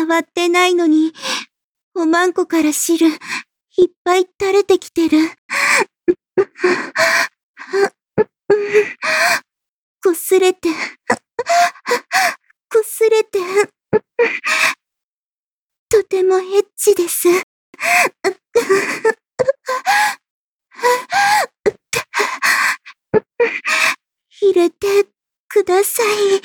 触ってないのに、おまんこから汁、いっぱい垂れてきてる。こすれて、こすれて、とてもエッチです。入れてください。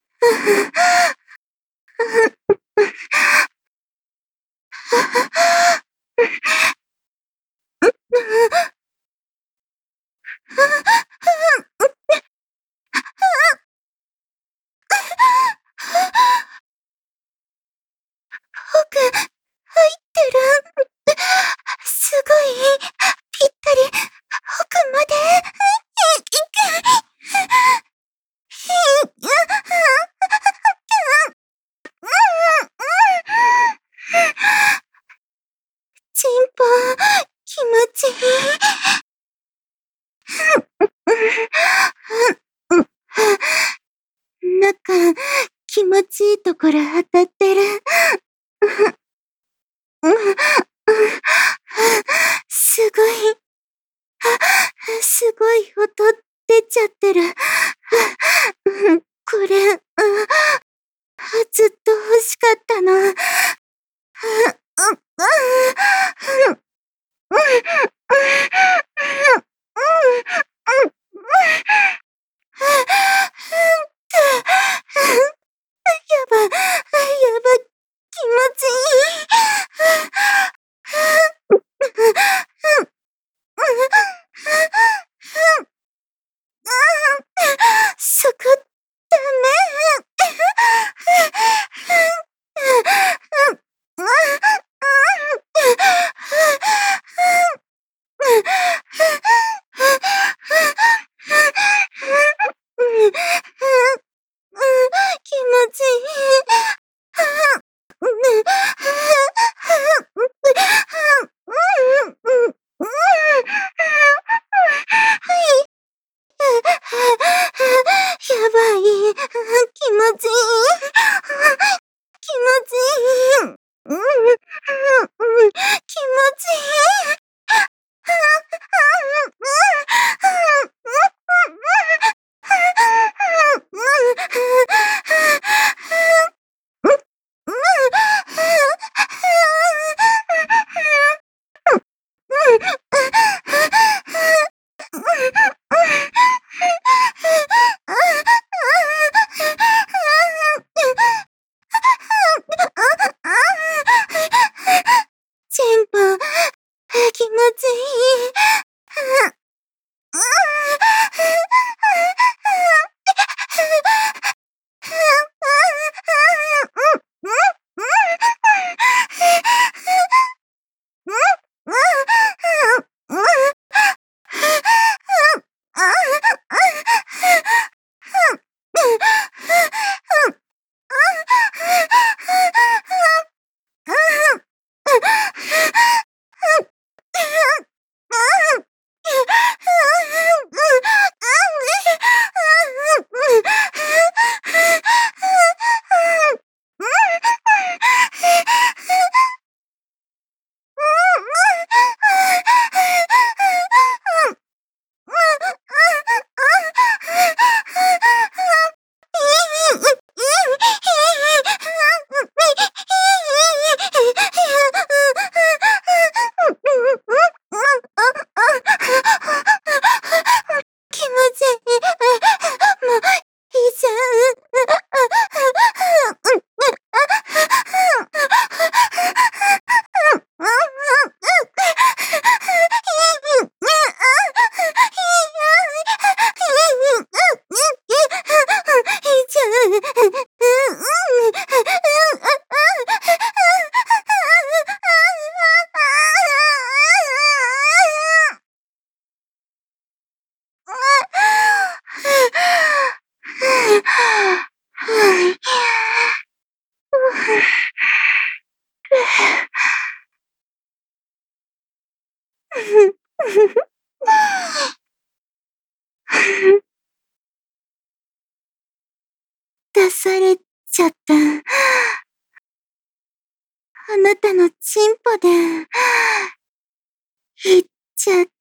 奥、入ってる。すごい、ぴったり、奥まで。チンポ、気持ちいい。中、気持ちいいところ当たってる。すごい、すごい音出ちゃってる。これ、ずっと欲しかったの。やば、やば、気持ちいい。そこ、ダメ。気持ちいい。やばい。気持ちいい。気持ちいい。気持ちいい。チンポ、気持ちいい。気持ちいい。もう、いいじゃ出されちゃった。 なたのチンポで、いっちゃって。